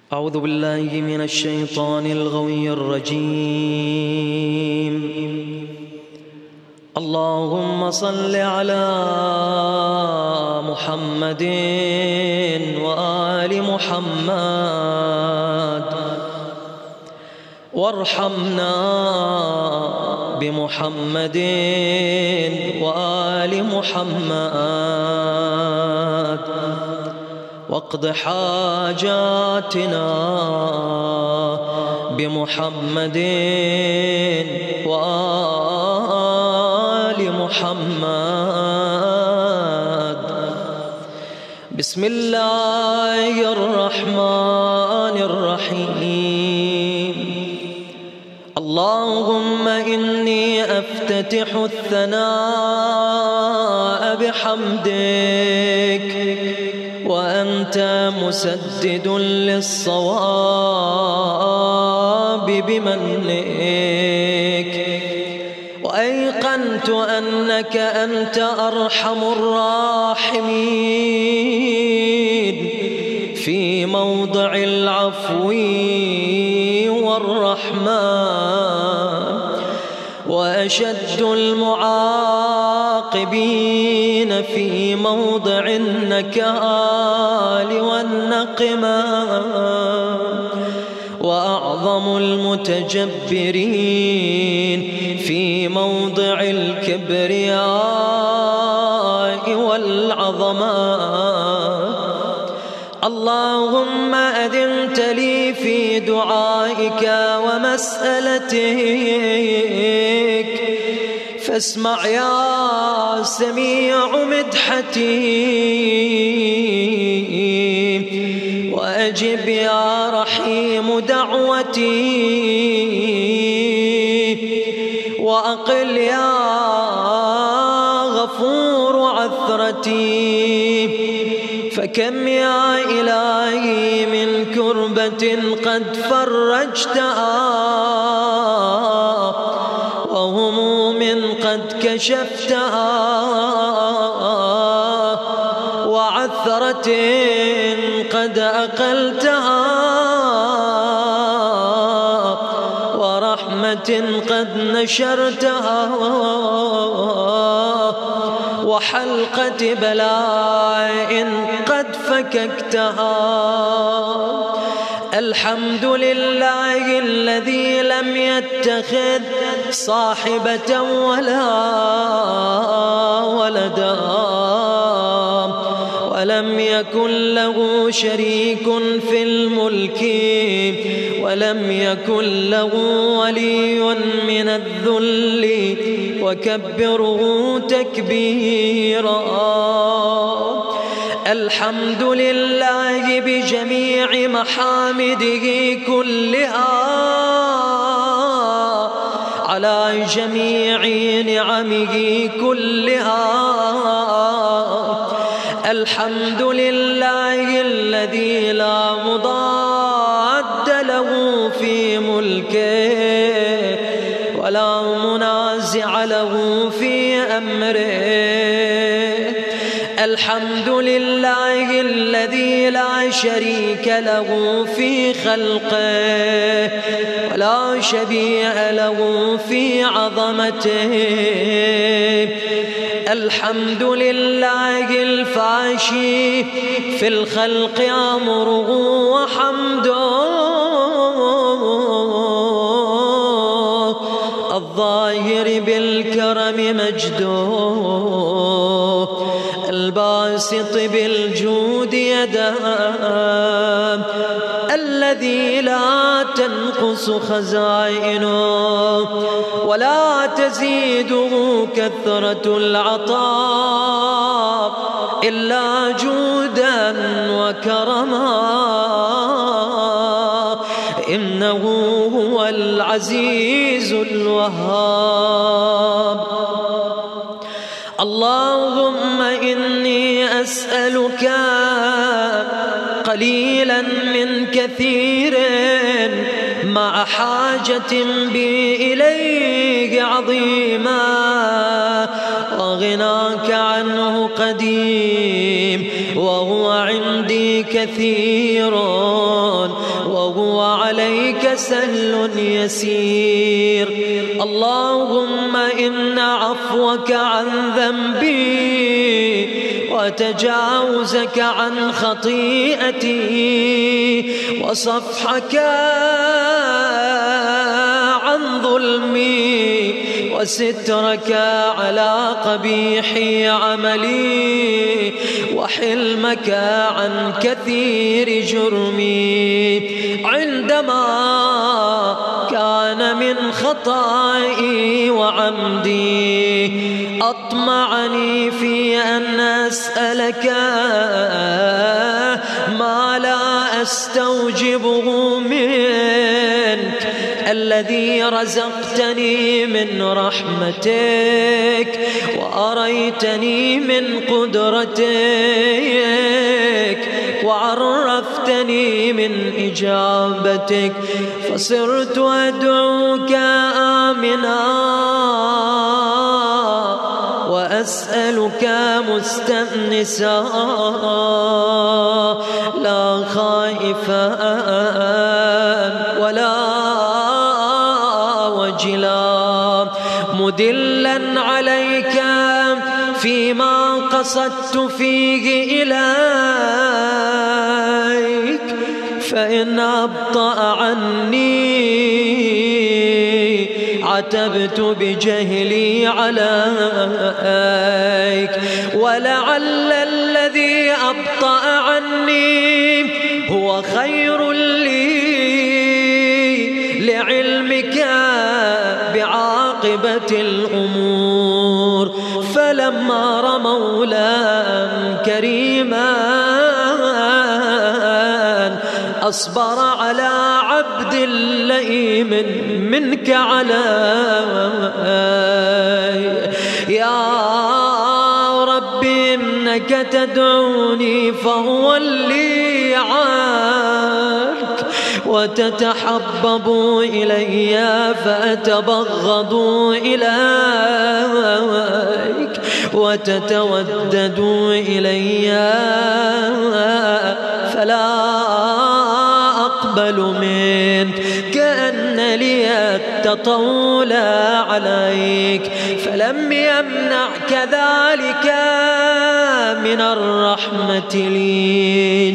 أعوذ بالله من الشيطان الغوي الرجيم. اللهم صل على محمد وآل محمد وارحمنا بمحمد وآل محمد واقض حاجاتنا بمحمد وآل محمد. بسم الله الرحمن الرحيم. اللهم إني أفتتح الثناء بحمدك وأنت مسدد للصواب بمنك، وأيقنت أنك أنت أرحم الراحمين في موضع العفو والرحمة، وأشد المعاقبين في موضع النكال والنقمة، وأعظم المتجبرين في موضع الكبرياء والعظمة. اللهم أذنت لي في دعائك ومسألتك، فاسمع يا سميع مدحتي، وأجب يا رحيم دعوتي، وأقل يا غفور عثرتي. فكم يا إلهي من كربة قد فرجتها، وهموم قد كشفتها، وعثرة قد أقلتها، ورحمة قد نشرتها، وحلقة بلاء قد فككتها. الحمد لله الذي لم يتخذ صاحبة ولا ولدا، ولم يكن له شريك في الملك، ولم يكن له ولي من الذل، وكبره تكبيرا. الحمد لله بجميع محامده كلها، على جميع نعمه كلها. الحمد لله الذي لا مضاد له في ملكه، ولا منازع له في أمره. الحمد لله الذي لا شريك له في خلقه، ولا شبيه له في عظمته. الحمد لله الفاشي في الخلق أمره وحمده، الظاهر بالكرم مجده، الباسط بالجود يده، الذي لا تنقص خزائنه ولا تزيده كثرة العطاء إلا جودا وكرما. إنه هو العزيز الوهاب. اللهم إني أسألك قليلا من كثير، مع حاجة بي إليه عظيما، وغناك عنه قديم، وهو عندي كثير، وهو عليك سهل يسير. اللهم إن عفوك عن ذنبي وتجاوزك عن خطيئتي وصفحك عن ظلمي وسترك على قبيح عملي وحلمك عن كثير جرمي عندما كان من خطائي وعمدي أطمعني في أن أسألك ما لا أستوجبه منك الذي رزقتني من رحمتك وأريتني من قدرتك وعرفتني من إجابتك فصرت أدعوك آمنا وأسألك مستأنسا لا خائفا ولا وجلا مدلا عليك فيما قصدت فيه إليك فإن أبطأ عني عتبت بجهلي عليك ولعل الذي أبطأ عني هو خير لي لعلمك بعاقبة الأمور فلما رأى مولا كريما أصبر على عبد لئيم منك علي يا رب إنك تدعوني فهو اللي عارك وتتحبب إلي فأتبغض إليك وتتودد إلي فلا أقبل منك كأن لي التطول عليك فلم يمنعك ذلك من الرحمة لي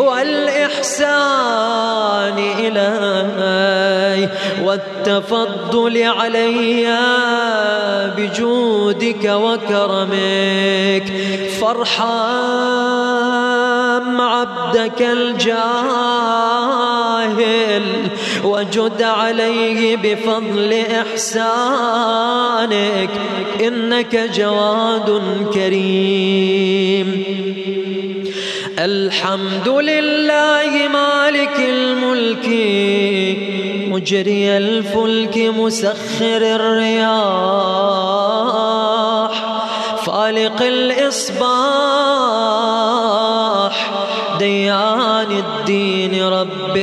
والإحسان إلي والتفضل علي بجودك وكرمك فارحم عبدك الجاهل وجد عليه بفضل إحسانك إنك جواد كريم. الحمد لله مالك الملك مجري الفلك مسخر الرياح فالق الإصباح ديان الدين رب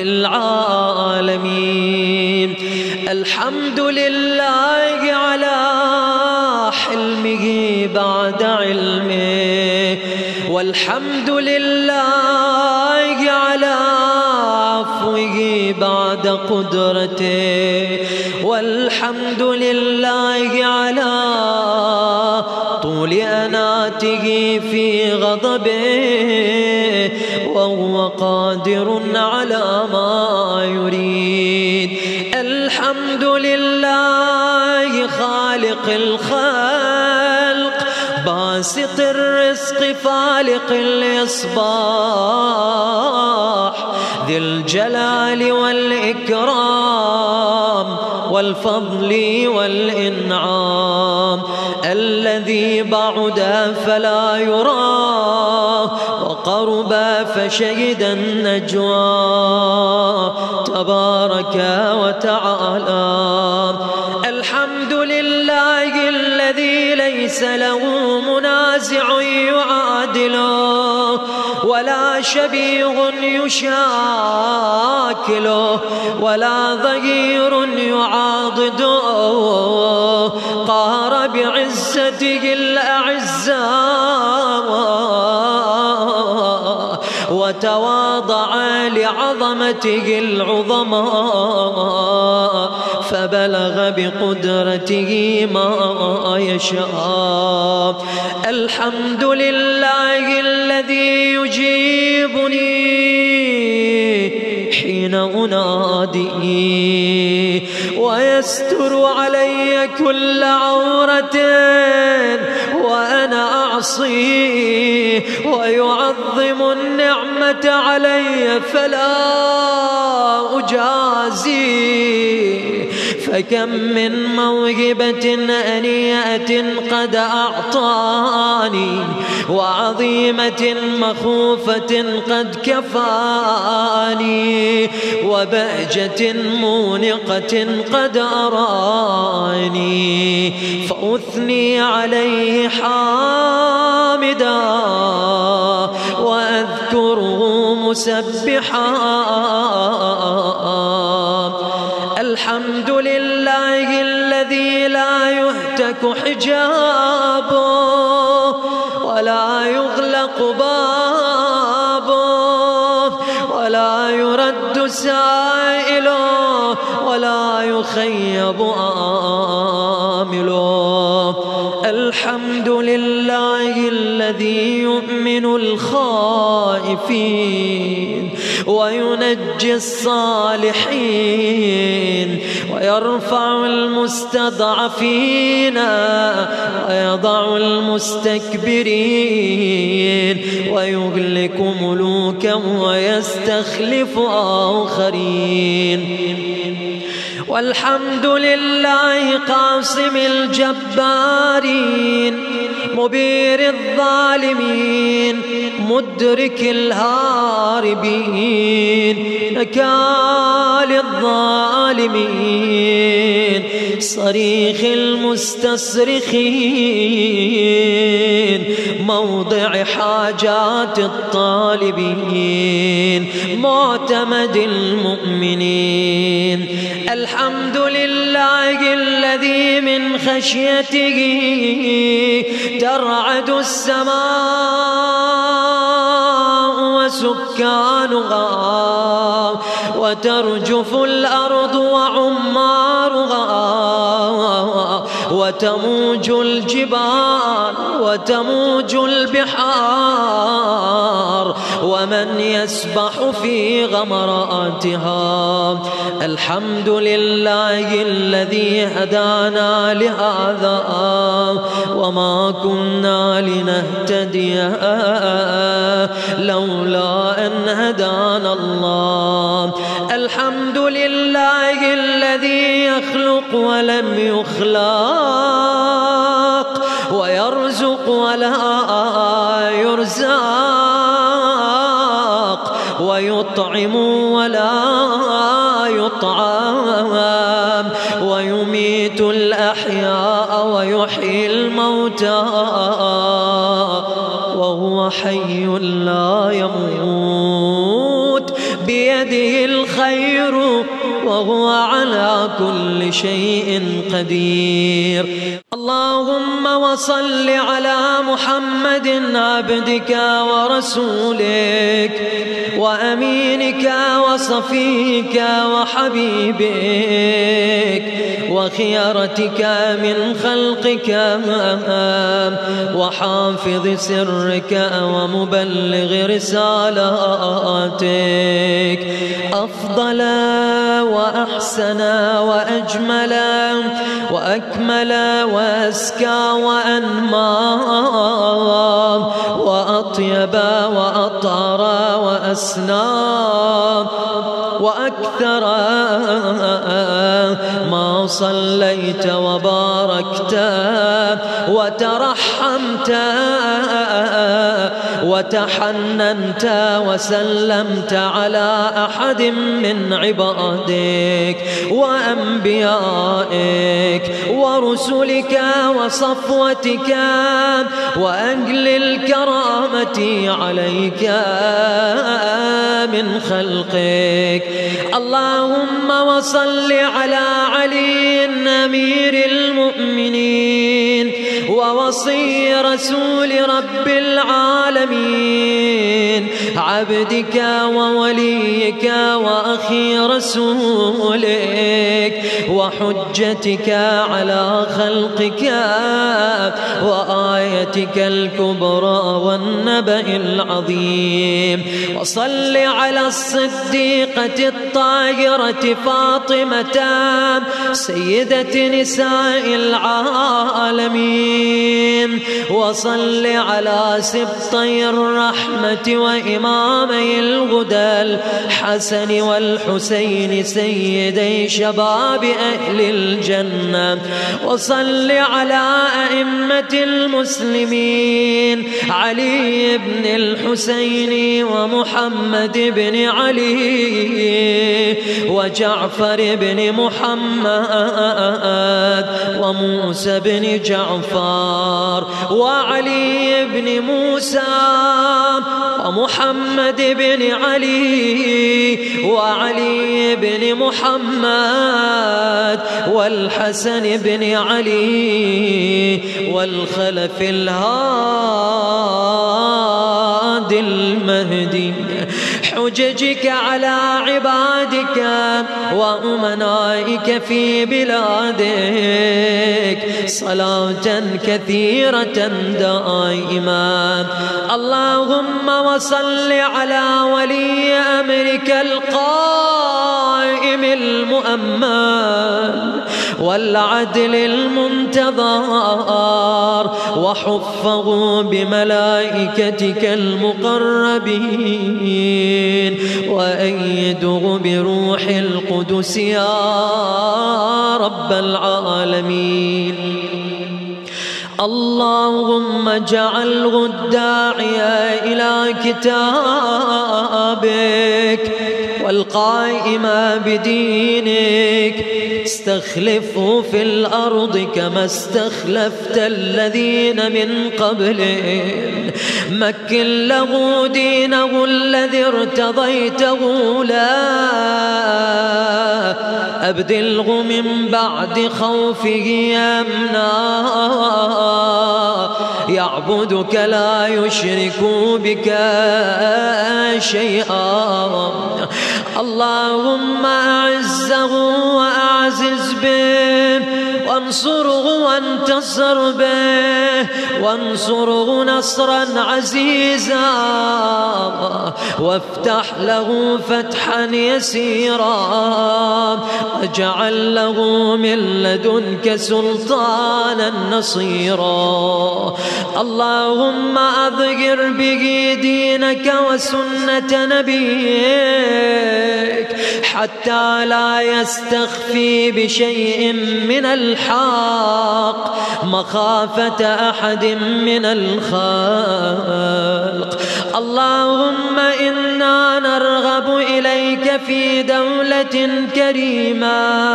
العالمين. الحمد لله على حلمه بعد علمه والحمد لله على عفوه بعد قدرته والحمد لله على طول أناته في غضبه وهو قادر على ما يريد. الحمد لله خالق الخلق باسط الرزق فالق الإصباح ذي الجلال والإكرام والفضل والإنعام الذي بعد فلا يرى وقرب فشهد النجوى تبارك وتعالى. الحمد لله الذي ليس له منازع يعادله ولا شبيه يشاكله ولا ظهير يعاضده قهر بعزته الأعزاء وتواضع لعظمته العظماء فبلغ بقدرته ما يشاء. الحمد لله الذي يجيبني حين أنادي ويستر علي كل عورة وأنا أعصيه ويعظم النعمة علي فلا أجازي. فكم من موهبة أنيئة قد أعطاني وعظيمة مخوفة قد كفاني وبهجة مونقة قد أراني فأثني عليه حامدا وأذكره مسبحا. الحمد لله الذي لا يهتك حجابه ولا يغلق بابه ولا يرد سائله ولا يخيب آمله. الحمد لله الذي يؤمن الخائفين وينجي الصالحين ويرفع المستضعفين ويضع المستكبرين ويهلك ملوكا ويستخلف آخرين. والحمد لله قاصم الجبارين مبير الظالمين مدرك الهاربين نكال الظالمين صريخ المستصرخين موضع حاجات الطالبين معتمد المؤمنين. الحمد لله الذي من خشيته ترعد السماء وسكانها وترجف الأرض وعمارها وتموج الجبال وتموج البحار ومن يسبح في غمراتها. الحمد لله الذي هدانا لهذا وما كنا لنهتدي لولا أن هدانا الله. الحمد لله الذي يخلق ولم يخلق ويرزق ولا يرزق ويطعم ولا يطعم ويميت الأحياء ويحيي الموتى وهو حي لا يموت بيده الخير وهو على كل شيء قدير. اللهم وصل على محمد عبدك ورسولك وأمينك وصفيك وحبيبك وخيرتك من خلقك وحافظ سرك ومبلغ رسالاتك أفضل وأحسن وأجمل وأكمل وأزكى وأنمى وأطيب وأطهر وأسنى وأكثر ما صليت وباركت وترحمت وتحننت وسلمت على أحد من عبادك وأنبيائك ورسلك وصفوتك وأهل الكرامة عليك من خلقك. اللهم وصل على علي أمير المؤمنين ووصي رسول رب العالمين العالمين، عبدك ووليك وأخي رسولك وحجتك على خلقك وآيتك الكبرى والنبأ العظيم. وصل على الصديقة الطاهرة فاطمة سيدة نساء العالمين. وصل على سبطي الرحمة وإمامي الهدى الحسن والحسين سيدي شباب أهل الجنة. وصل على أئمة المسلمين علي بن الحسين ومحمد بن علي وجعفر بن محمد وموسى بن جعفر وعلي بن موسى ومحمد بن علي وعلي بن محمد والحسن بن علي والخلف الهادي المهدي. حججك على عبادك وأمنائك في بلادك صلاة كثيرة دائما. اللهم وصل على ولي أمرك القائم المؤمن والعدل المنتظر وحفه بملائكتك المقربين وأيده بروح القدس يا رب العالمين. اللهم اجعله الداعي إلى كتابك والقائم بدينك. استخلفه في الأرض كما استخلفت الذين من قبله. مكن له دينه الذي ارتضيته له. أبدله من بعد خوفه أمنا يعبدك لا يشرك بك شيئا. اللهم أعزه وأعزز به وانصره وانتصر به وانصره نصرا عزيزا وافتح له فتحا يسيرا واجعل له من لدنك سلطانا نصيرا. اللهم أظهر به دينك وسنة نبيك حتى لا يستخفي بشيء من الحق مخافة أحد من الخلق. اللهم إنا نرغب إليك في دولة كريمة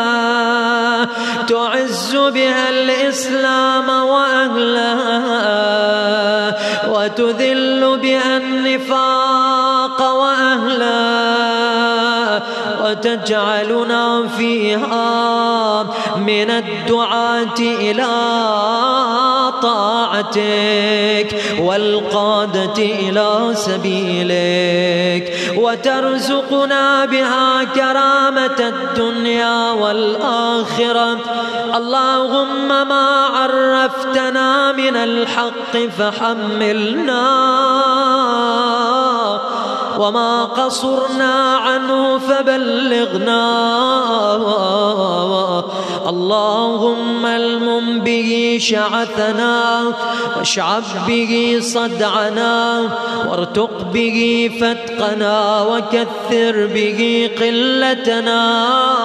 تعز بها الإسلام وأهله وتذل بها النفاق وأهله وتجعلنا فيها من الدعاة إلى طاعتك والقادة إلى سبيلك وترزقنا بها كرامة الدنيا والآخرة. اللهم ما عرفتنا من الحق فحملنا وما قصرنا عنه فبلغنا. اللهم المم به شعثنا واشعب به صدعنا وارتق به فتقنا وكثر به قلتنا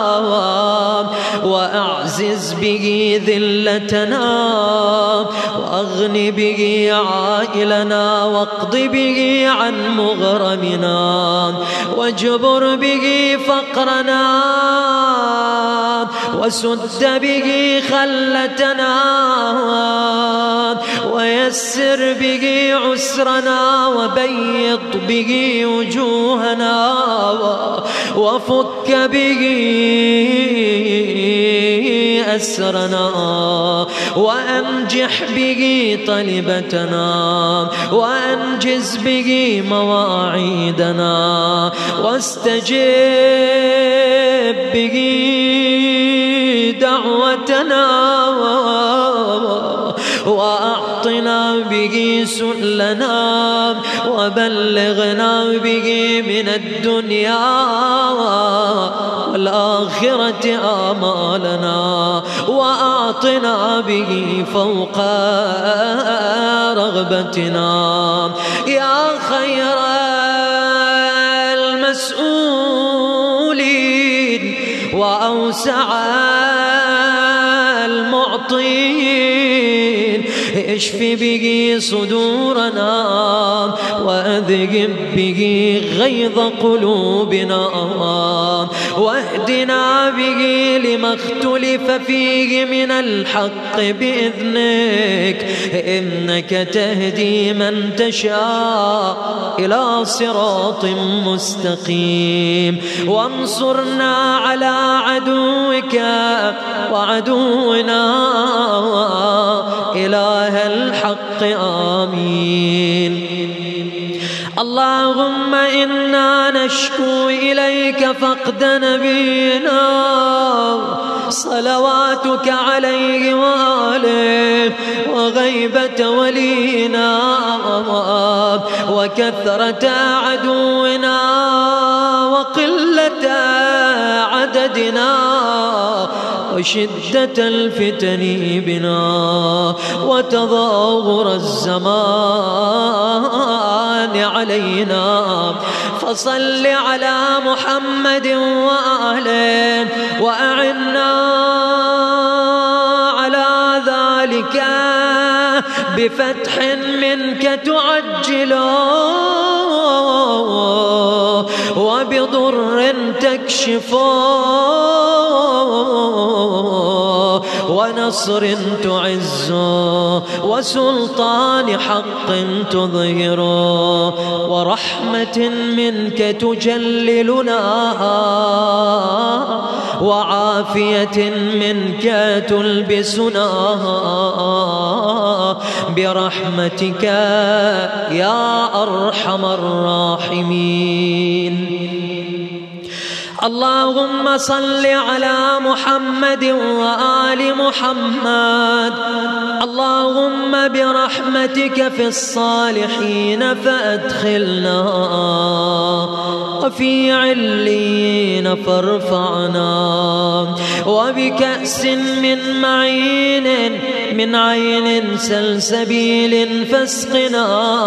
وأعزز به ذلتنا وأغن به عائلنا واقض به عن مغرمنا واجبر به فقرنا وسد به خلتنا ويسر به عسرنا وبيض به وجوهنا وفك به أسرنا وأنجح به طلبتنا وأنجز به مواعيدنا واستجب به دعوتنا وأعطنا به سؤلنا وبلغنا به من الدنيا والآخرة آمالنا وأعطنا به فوق رغبتنا يا خير المسؤولين وأوسع المعطين اشف به صدورنا وأذهب به غيظ قلوبنا واهدنا به لما اختلف فيه من الحق بإذنك إنك تهدي من تشاء إلى صراط مستقيم وانصرنا على عدوك وعدونا إله الحق آمين. اللهم إنا نشكو إليك فقد نبينا صلواتك عليه وآله وغيبة ولينا وكثرة عدونا وقلة عددنا وشدة الفتن بنا وتظاهر الزمان علينا فصل على محمد وآله وأعنا على ذلك بفتح منك تعجله وبضر تكشفه ونصر تعزه وسلطان حق تظهره ورحمة منك تجللنا وعافية منك تلبسنا برحمتك يا أرحم الراحمين. اللهم صل على محمد وآل محمد. اللهم برحمتك في الصالحين فأدخلنا وفي عليين فارفعنا وبكأس من عين سلسبيل فاسقنا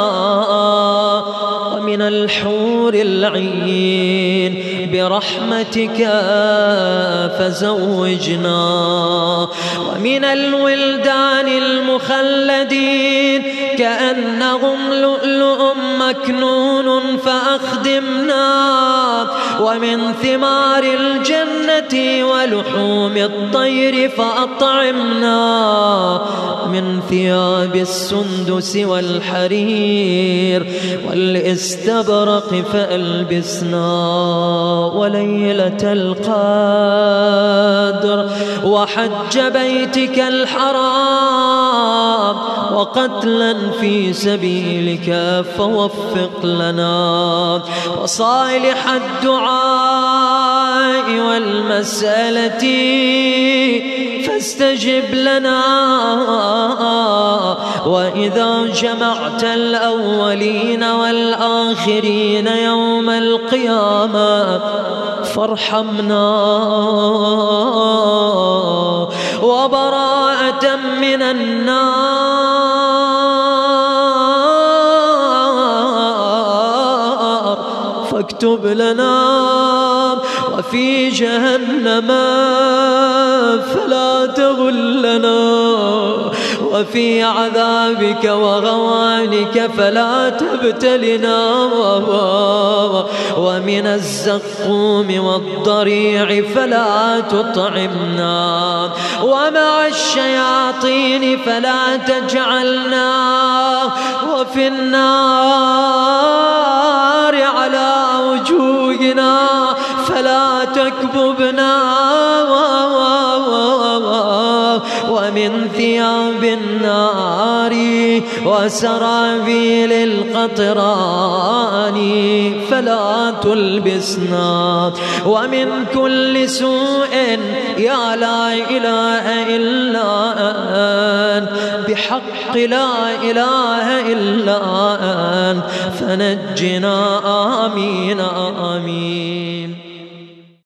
ومن الحور العين برحمتك فزوجنا ومن الولدان المخلدين كأنهم لؤلؤ مكنون فأخدمنا ومن ثمار الجنة ولحوم الطير فأطعمنا من ثياب السندس والحرير والاستبرق فألبسنا وليلة القدر وحج بيتك الحرام وقتلا في سبيلك فوفق لنا وصالح الدعاء والمسألة فاستجب لنا وإذا جمعت الأولين والآخرين يوم القيامة فارحمنا وبراءة من النار فاكتب لنا وفي جهنم فلا تغلنا وفي عذابك وغوانك فلا تبتلنا ومن الزقوم والضريع فلا تطعمنا ومع الشياطين فلا تجعلنا وفي النار على وجوهنا فلا تكببنا ومن ثياب النار وسرابيل القطران فلا تلبسنا، ومن كل سوء يا لا إله إلا أنت بحق لا إله إلا أنت فنجنا آمين آمين.